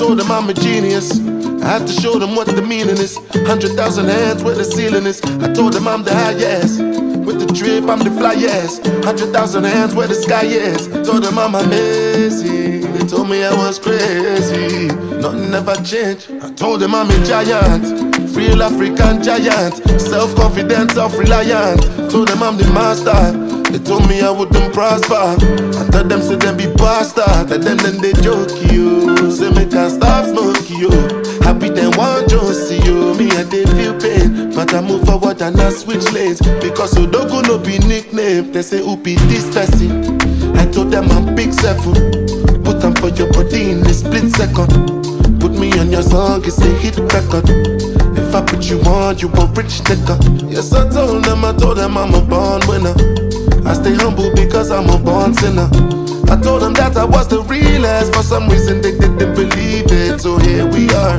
told them I'm a genius. I had to show them what the meaning is. 100,000 hands where the ceiling is. I told them I'm the highest. With the drip, I'm the flyest. 100,000 hands where the sky is. Told them I'm amazing. They told me I was crazy. Nothing ever changed. I told them I'm a giant. Real African giant. Self-confident, self-reliant. Told them I'm the master. They told me I wouldn't prosper. I told them say them be bastard. And then they joke you. Say me can't stop smoking you. Happy then one just see you. Me and they feel pain. But I move forward and I switch lanes. Because Odogo no be nickname. They say who be this person. I told them I'm big 7. Put them for your body in a split second. Put me on your song, it's a hit record. If I put you on, you a rich nigga. Yes, I told them I'm a born winner. I stay humble because I'm a born sinner. I told them that I was the realest. For some reason they didn't believe it. So here we are.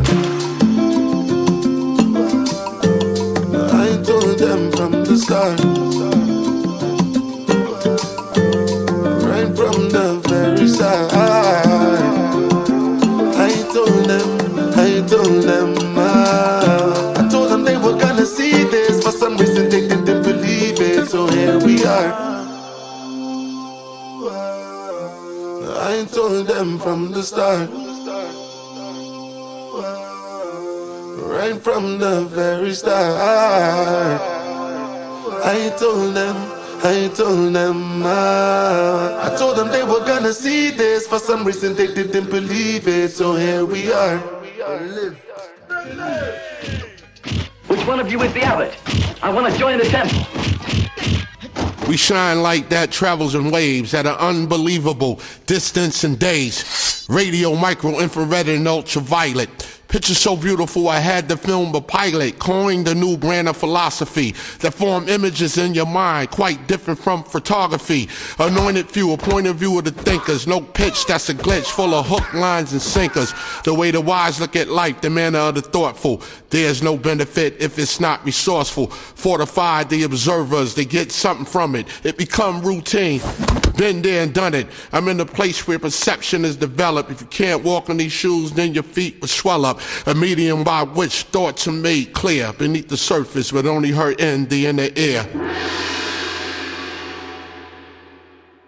I told them from the start. Right from the very start. I told them I told them they were gonna see this. For some reason they didn't believe it. So here we are. I told them from the start. Right from the very start. I told them I told them they were gonna see this. For some reason they didn't believe it. So here we are. Which one of you is the abbot? I want to join the temple. We shine like that travels in waves at an unbelievable distance and days. Radio, micro, infrared, and ultraviolet. Pictures so beautiful I had to film a pilot, coined a new brand of philosophy that form images in your mind, quite different from photography. Anointed few, a point of view of the thinkers. No pitch, that's a glitch, full of hook lines and sinkers. The way the wise look at life, the manner of the thoughtful. There's no benefit if it's not resourceful. Fortified the observers, they get something from it. It become routine. Been there and done it. I'm in a place where perception is developed. If you can't walk in these shoes, then your feet will swell up. A medium by which thoughts are made clear beneath the surface, but only heard in the inner ear.